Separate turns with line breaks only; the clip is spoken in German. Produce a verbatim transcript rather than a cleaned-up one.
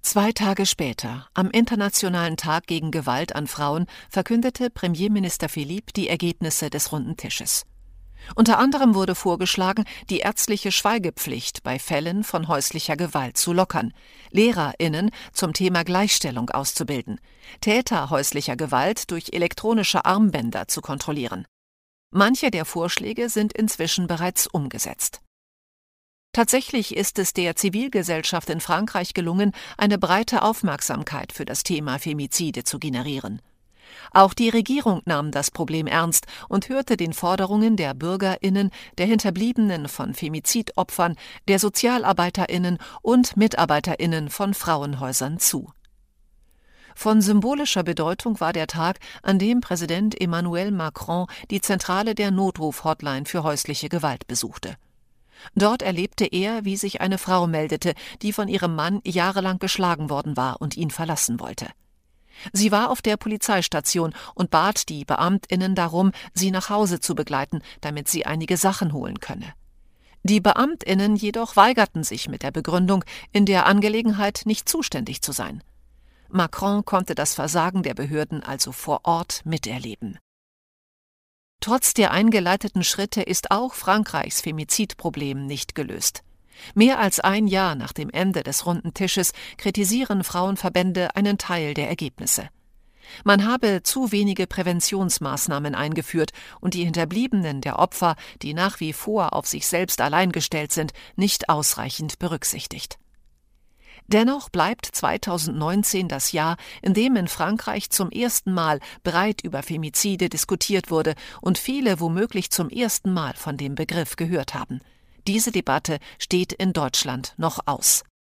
Zwei Tage später, am Internationalen Tag gegen Gewalt an Frauen, verkündete Premierminister Philippe die Ergebnisse des Runden Tisches. Unter anderem wurde vorgeschlagen, die ärztliche Schweigepflicht bei Fällen von häuslicher Gewalt zu lockern, LehrerInnen zum Thema Gleichstellung auszubilden, Täter häuslicher Gewalt durch elektronische Armbänder zu kontrollieren. Manche der Vorschläge sind inzwischen bereits umgesetzt. Tatsächlich ist es der Zivilgesellschaft in Frankreich gelungen, eine breite Aufmerksamkeit für das Thema Femizide zu generieren. Auch die Regierung nahm das Problem ernst und hörte den Forderungen der BürgerInnen, der Hinterbliebenen von Femizidopfern, der SozialarbeiterInnen und MitarbeiterInnen von Frauenhäusern zu. Von symbolischer Bedeutung war der Tag, an dem Präsident Emmanuel Macron die Zentrale der Notruf-Hotline für häusliche Gewalt besuchte. Dort erlebte er, wie sich eine Frau meldete, die von ihrem Mann jahrelang geschlagen worden war und ihn verlassen wollte. Sie war auf der Polizeistation und bat die BeamtInnen darum, sie nach Hause zu begleiten, damit sie einige Sachen holen könne. Die BeamtInnen jedoch weigerten sich mit der Begründung, in der Angelegenheit nicht zuständig zu sein. Macron konnte das Versagen der Behörden also vor Ort miterleben. Trotz der eingeleiteten Schritte ist auch Frankreichs Femizidproblem nicht gelöst. Mehr als ein Jahr nach dem Ende des Runden Tisches kritisieren Frauenverbände einen Teil der Ergebnisse. Man habe zu wenige Präventionsmaßnahmen eingeführt und die Hinterbliebenen der Opfer, die nach wie vor auf sich selbst allein gestellt sind, nicht ausreichend berücksichtigt. Dennoch bleibt zweitausendneunzehn das Jahr, in dem in Frankreich zum ersten Mal breit über Femizide diskutiert wurde und viele womöglich zum ersten Mal von dem Begriff gehört haben. Diese Debatte steht in Deutschland noch aus.